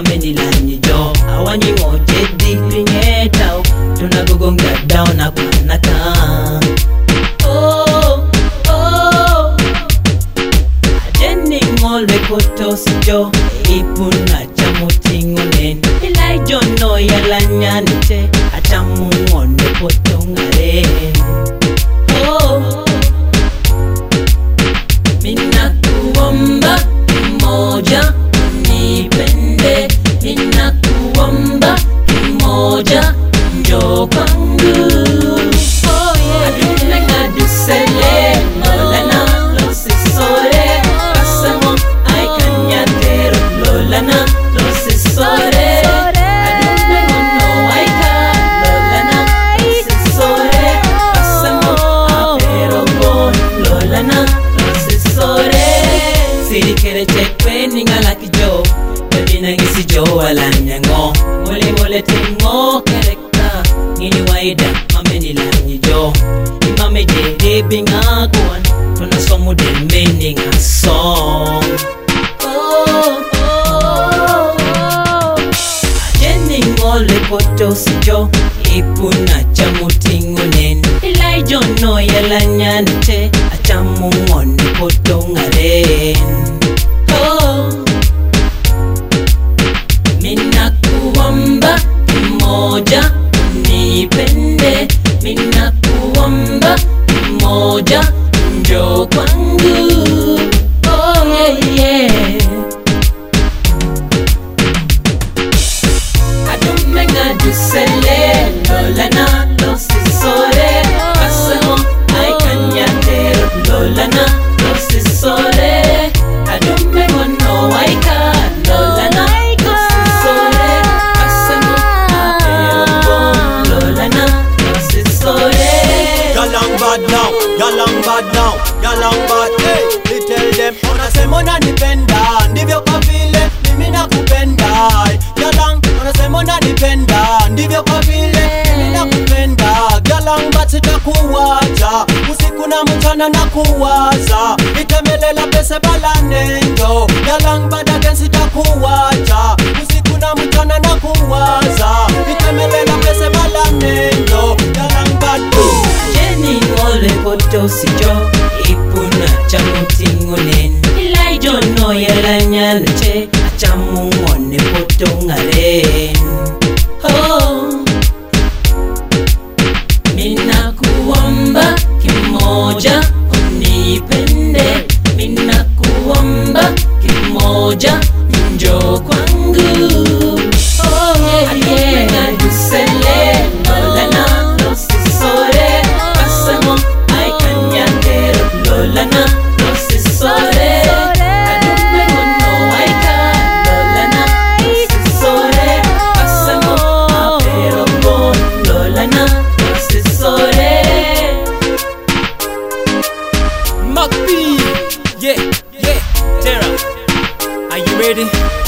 mamenilanyi jo awanyi ngoje diklinye tau tunagogonga down na kwanaka ajeni ngolwe kotosi jo ipuna chamutingonen ilai jono yalanyanite atamu ngone potongaren mina kuomba kimoja nipende, mina kuomba kimoja njoo kwangu. Adume ngadusele lolana losisore pasamo aikanyatero lolana losisore adume ngono aika lolana losisore pasamo apero bon lolana losisore sirikere chekwe ningala kijo bebina ngisi jo walanyango mole mole tengo kerekta ngini waida mameni lanyi jo imame jere binga kwan tuna somu del meaning a song ajeni ngole poto si jo ipuna chamutingonen ilai jono yalanyante achamu ngone poto ngaren mina kuomba kimoja nipende, mina kuomba kimoja njoo kwangu. Oh yeah yeah. Adume ngadusele lolana losisore pasamo aikanyatero lolana losisore adume ngono waika lolana losisore pasamo apero lolana losisore. Galang bad now, galang bad now, galang bad hey. Me tell them unasema unanipenda ndivyo kwa vile mimi nakupenda. Galang unasema unanipenda ndivyo kwa vile mimi nakupenda. Galang bad sitakuacha usiku na mchana nakuwaza itamelela pesa balanendo. Galang bad again sitakuacha usiku na mchana nakuwaza itamelela pesa balanendo. Galang bad Jenny ngole poto si jo ipuna chamutingonen ilai jono yalanyante achamu ngone poto ngaren mina kuomba kimoja unipende, mina kuomba kimoja njoo kwangu. Oh yeah yeah. Ngadusele lolana losisore pasamo aikanyatero lolana losisore adume ngono aika lolana losisore pasamo apero bon lolana losisore. Makpi, yeah, yeah, Terra, are you ready?